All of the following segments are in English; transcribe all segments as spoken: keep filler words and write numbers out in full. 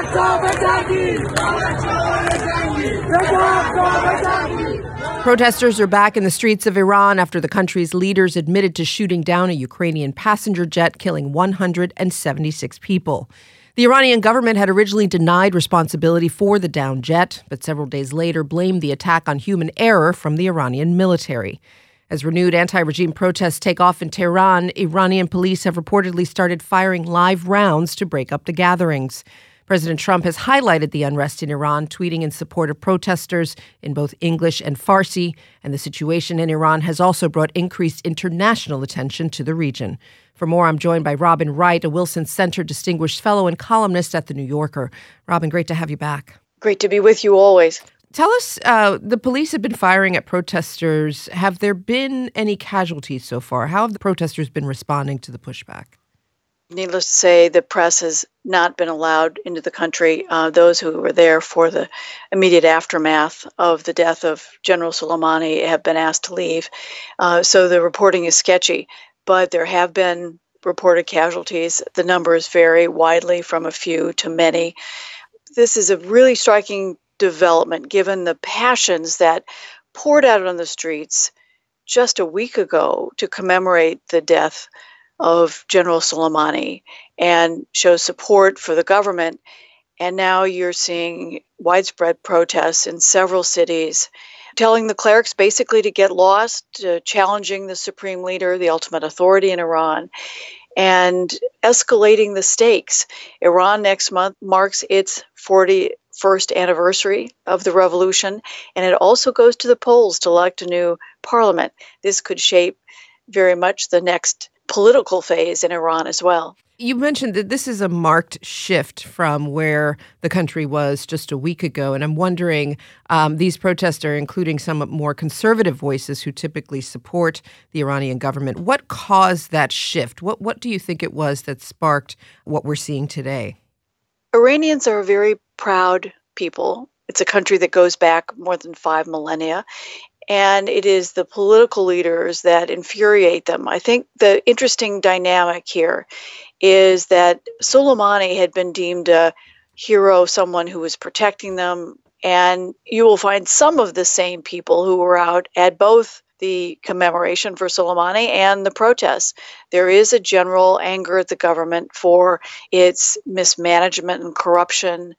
Protesters are back in the streets of Iran after the country's leaders admitted to shooting down a Ukrainian passenger jet, killing one hundred seventy-six people. The Iranian government had originally denied responsibility for the downed jet, but several days later blamed the attack on human error from the Iranian military. As renewed anti-regime protests take off in Tehran, Iranian police have reportedly started firing live rounds to break up the gatherings. President Trump has highlighted the unrest in Iran, tweeting in support of protesters in both English and Farsi, and the situation in Iran has also brought increased international attention to the region. For more, I'm joined by Robin Wright, a Wilson Center Distinguished Fellow and columnist at The New Yorker. Robin, great to have you back. Great to be with you always. Tell us, uh, the police have been firing at protesters. Have there been any casualties so far? How have the protesters been responding to the pushback? Needless to say, the press has not been allowed into the country. Uh, those who were there for the immediate aftermath of the death of General Soleimani have been asked to leave. Uh, so the reporting is sketchy, but there have been reported casualties. The numbers vary widely from a few to many. This is a really striking development given the passions that poured out on the streets just a week ago to commemorate the death of General Soleimani and show support for the government. And now you're seeing widespread protests in several cities, telling the clerics basically to get lost, uh, challenging the supreme leader, the ultimate authority in Iran, and escalating the stakes. Iran next month marks its forty-first anniversary of the revolution, and it also goes to the polls to elect a new parliament. This could shape very much the next political phase in Iran as well. You mentioned that this is a marked shift from where the country was just a week ago. And I'm wondering, um, these protests are including some more conservative voices who typically support the Iranian government. What caused that shift? What, what do you think it was that sparked what we're seeing today? Iranians are a very proud people. It's a country that goes back more than five millennia. And it is the political leaders that infuriate them. I think the interesting dynamic here is that Soleimani had been deemed a hero, someone who was protecting them. And you will find some of the same people who were out at both the commemoration for Soleimani and the protests. There is a general anger at the government for its mismanagement and corruption,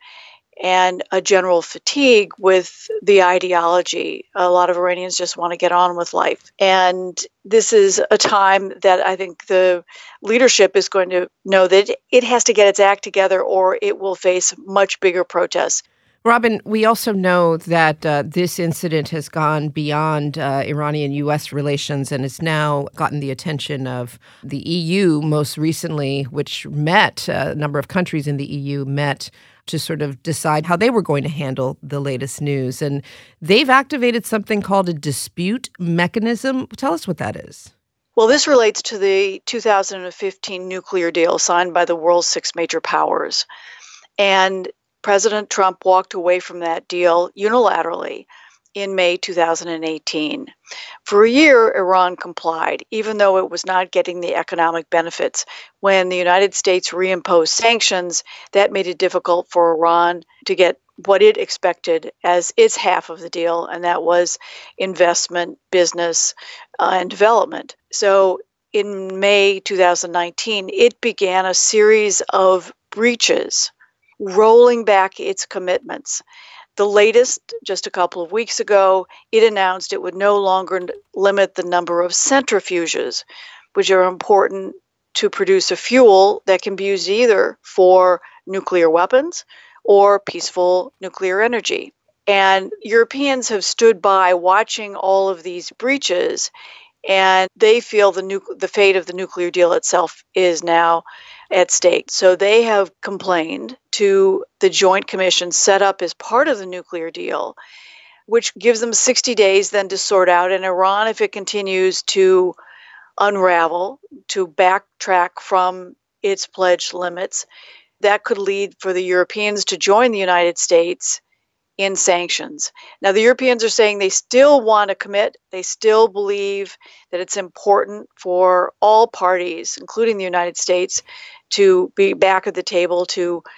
and a general fatigue with the ideology. A lot of Iranians just want to get on with life. And this is a time that I think the leadership is going to know that it has to get its act together or it will face much bigger protests. Robin, we also know that uh, this incident has gone beyond uh, Iranian-U S relations and has now gotten the attention of the E U most recently, which met, uh, a number of countries in the E U met to sort of decide how they were going to handle the latest news. And they've activated something called a dispute mechanism. Tell us what that is. Well, this relates to the two thousand fifteen nuclear deal signed by the world's six major powers. And President Trump walked away from that deal unilaterally in May two thousand eighteen. For a year, Iran complied, even though it was not getting the economic benefits. When the United States reimposed sanctions, that made it difficult for Iran to get what it expected as its half of the deal, and that was investment, business, uh, and development. So in May two thousand nineteen, it began a series of breaches, rolling back its commitments. The latest, just a couple of weeks ago, it announced it would no longer limit the number of centrifuges, which are important to produce a fuel that can be used either for nuclear weapons or peaceful nuclear energy. And Europeans have stood by watching all of these breaches, and they feel the nu- the fate of the nuclear deal itself is now at stake. So they have complained to the Joint Commission set up as part of the nuclear deal, which gives them sixty days then to sort out. And Iran, if it continues to unravel, to backtrack from its pledged limits, that could lead for the Europeans to join the United States in sanctions. Now, the Europeans are saying they still want to commit. They still believe that it's important for all parties, including the United States, to be back at the table to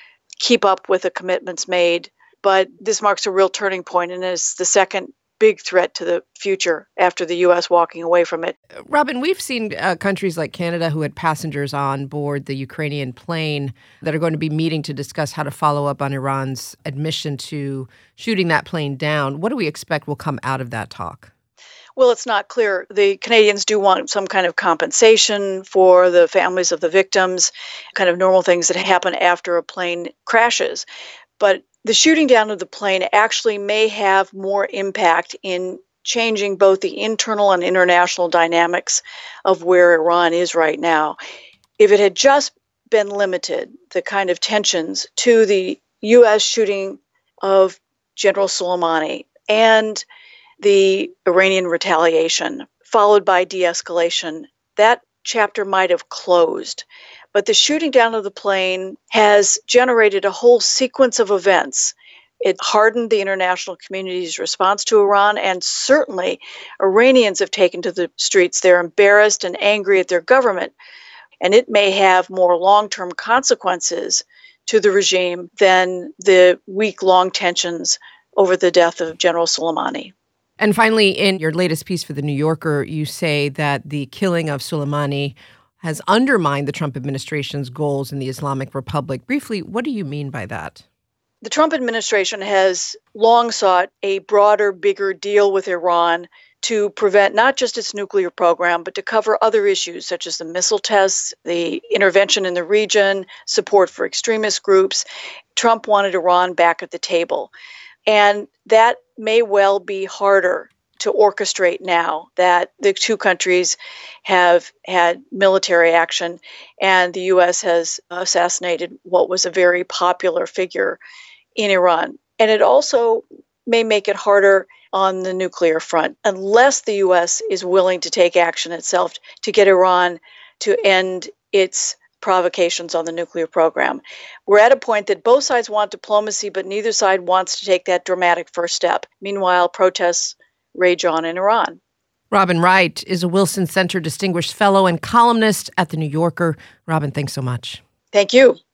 keep up with the commitments made. But this marks a real turning point and is the second big threat to the future after the U S walking away from it. Robin, we've seen uh, countries like Canada who had passengers on board the Ukrainian plane that are going to be meeting to discuss how to follow up on Iran's admission to shooting that plane down. What do we expect will come out of that talk? Well, it's not clear. The Canadians do want some kind of compensation for the families of the victims, kind of normal things that happen after a plane crashes. But the shooting down of the plane actually may have more impact in changing both the internal and international dynamics of where Iran is right now. If it had just been limited, the kind of tensions to the U S shooting of General Soleimani and the Iranian retaliation, followed by de-escalation, that chapter might have closed. But the shooting down of the plane has generated a whole sequence of events. It hardened the international community's response to Iran, and certainly Iranians have taken to the streets. They're embarrassed and angry at their government, and it may have more long-term consequences to the regime than the week-long tensions over the death of General Soleimani. And finally, in your latest piece for The New Yorker, you say that the killing of Soleimani has undermined the Trump administration's goals in the Islamic Republic. Briefly, what do you mean by that? The Trump administration has long sought a broader, bigger deal with Iran to prevent not just its nuclear program, but to cover other issues such as the missile tests, the intervention in the region, support for extremist groups. Trump wanted Iran back at the table. And that may well be harder to orchestrate now that the two countries have had military action and the U S has assassinated what was a very popular figure in Iran. And it also may make it harder on the nuclear front unless the U S is willing to take action itself to get Iran to end its provocations on the nuclear program. We're at a point that both sides want diplomacy, but neither side wants to take that dramatic first step. Meanwhile, protests rage on in Iran. Robin Wright is a Wilson Center Distinguished Fellow and columnist at The New Yorker. Robin, thanks so much. Thank you.